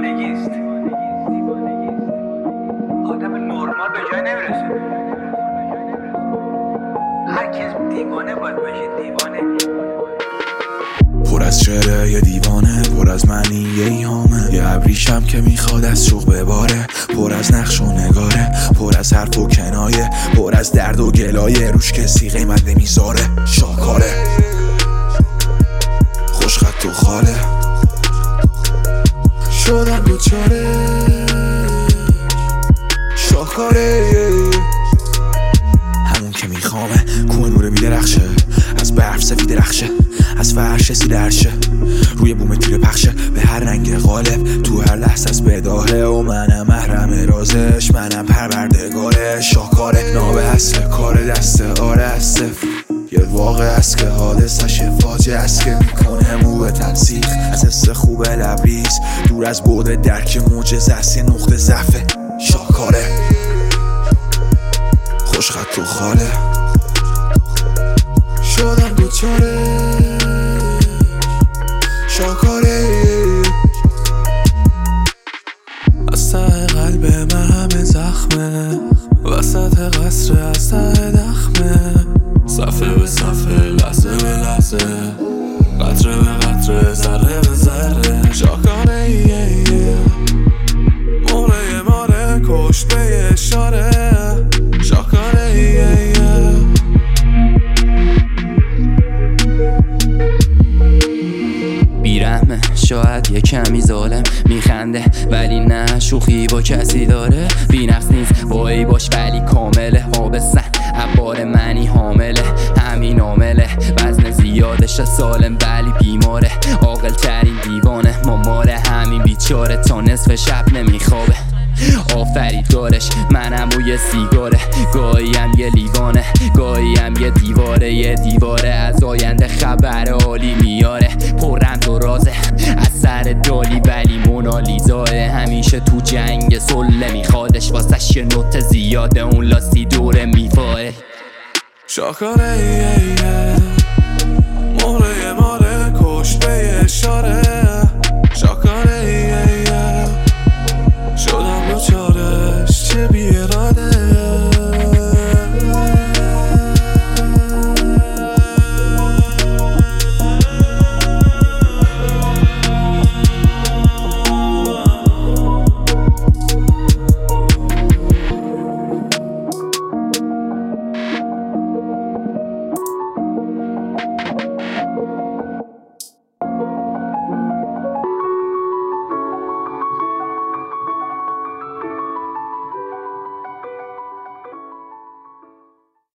دیوانگیست. آدم نرمال به جای نمیرسه. هر کس دیوانه باید باشه. دیوانه پر از شعره یه دیوانه، پر از معنی یه ایهامه، یه ابریشم که میخواد از شوق بباره، پر از نقش و نگاره، پر از حرف و کنایه، پر از درد و گلایه، روش کسی قیمت نمیذاره. شاکاره خوشخط و خاله، شدم دوچاره شاکاره، همون که میخوامه کوه نوره میدرخشه، از برف سفید رخشه، از فرش سیده عرشه، روی بوم تیر پخشه، به هر رنگ غالب، تو هر لحظه از بداهه، و منم محرم رازش، منم پروردگارش. شاکاره ناب اصل کار دست آره است، یه واقع است که حادثش فاجعه است که میکنه مو به تنسیخ از حس خوب لبریز، دور از بعد درک معجزه است، یه نقطه ضعف. شاکاره خوشخط و خاله، شدم دوچاره شاکاره، از ته قلب من همه زخمه، وسط قصر از ته دخمه، صفحه به صفحه، لحظه به لحظه، قطره به قطره، ذره به ذره. شاکاره موره ماره کشت به اشاره. شاکاره بیرحمه، شاید یه کمی ظالم، میخنده ولی نه شوخی با کسی داره، بی‌نقص نیست وای باش ولی کامله، آبستن عبار منی حامله، همین عامله، وزن زیادش سالم ولی بیماره، عاقل ترین دیوانه، ماماره همین بیچاره، تا نصف شب نمیخوابه، آفریدگارش منم و یه سیگاره، گاهیم یه لیوانه، گاهیم یه دیواره، یه دیواره از آینده خبر عالی میاره، پررمز و رازه از سر دالی ولی مونالیزاه، همیشه تو جنگ سله میخوادش، واسش یه نوت زیاده، اون لاسی دوره میفاه. شاکاره مهره ماره کشت به اشاره.